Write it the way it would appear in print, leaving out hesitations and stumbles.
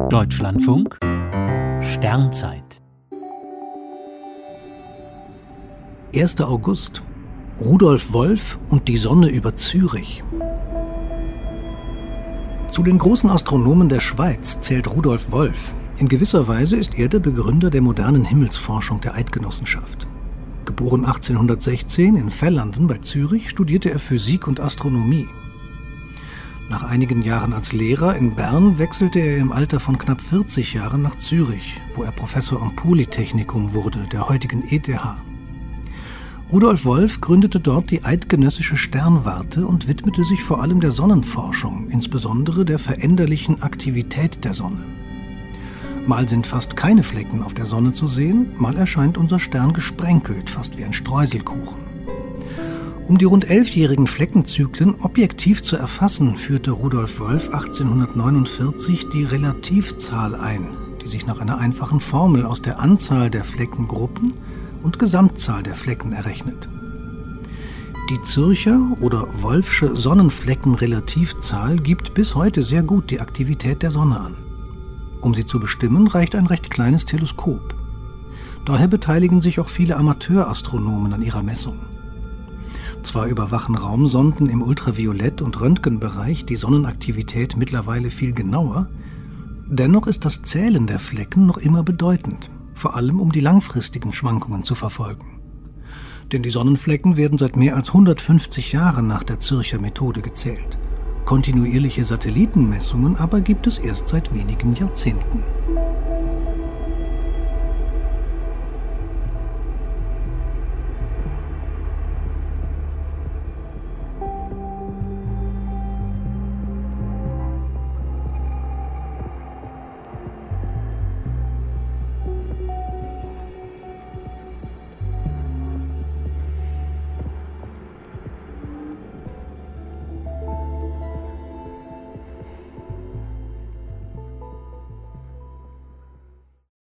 Deutschlandfunk Sternzeit 1. August. Rudolf Wolf und die Sonne über Zürich. Zu den großen Astronomen der Schweiz zählt Rudolf Wolf. In gewisser Weise ist er der Begründer der modernen Himmelsforschung der Eidgenossenschaft. Geboren 1816 in Vellanden bei Zürich, studierte er Physik und Astronomie. Nach einigen Jahren als Lehrer in Bern wechselte er im Alter von knapp 40 Jahren nach Zürich, wo er Professor am Polytechnikum wurde, der heutigen ETH. Rudolf Wolf gründete dort die Eidgenössische Sternwarte und widmete sich vor allem der Sonnenforschung, insbesondere der veränderlichen Aktivität der Sonne. Mal sind fast keine Flecken auf der Sonne zu sehen, mal erscheint unser Stern gesprenkelt, fast wie ein Streuselkuchen. Um die rund 11-jährigen Fleckenzyklen objektiv zu erfassen, führte Rudolf Wolf 1849 die Relativzahl ein, die sich nach einer einfachen Formel aus der Anzahl der Fleckengruppen und Gesamtzahl der Flecken errechnet. Die Zürcher oder Wolffsche Sonnenfleckenrelativzahl gibt bis heute sehr gut die Aktivität der Sonne an. Um sie zu bestimmen, reicht ein recht kleines Teleskop. Daher beteiligen sich auch viele Amateurastronomen an ihrer Messung. Zwar überwachen Raumsonden im Ultraviolett- und Röntgenbereich die Sonnenaktivität mittlerweile viel genauer, dennoch ist das Zählen der Flecken noch immer bedeutend, vor allem um die langfristigen Schwankungen zu verfolgen. Denn die Sonnenflecken werden seit mehr als 150 Jahren nach der Zürcher Methode gezählt. Kontinuierliche Satellitenmessungen aber gibt es erst seit wenigen Jahrzehnten.